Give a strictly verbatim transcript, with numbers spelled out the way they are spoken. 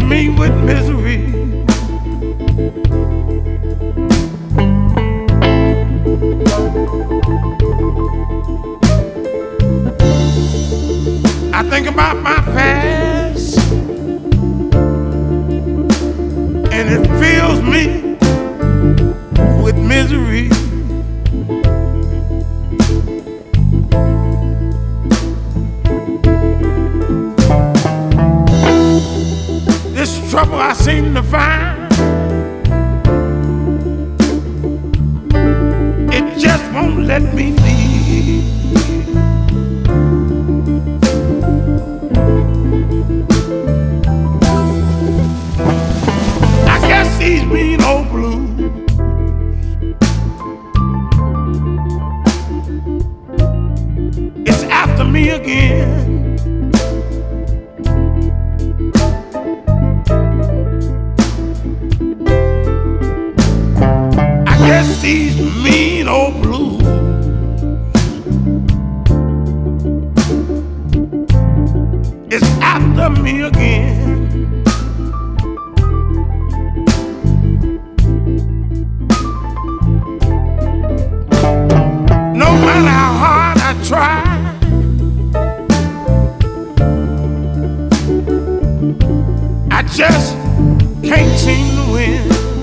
me with misery. I think about my past, and it fills me with misery. This trouble I seem to find, it just won't let me be. I guess these mean old blues it's after me again. I guess these mean old blues it's after me again. No matter how hard I try, I just can't seem to win.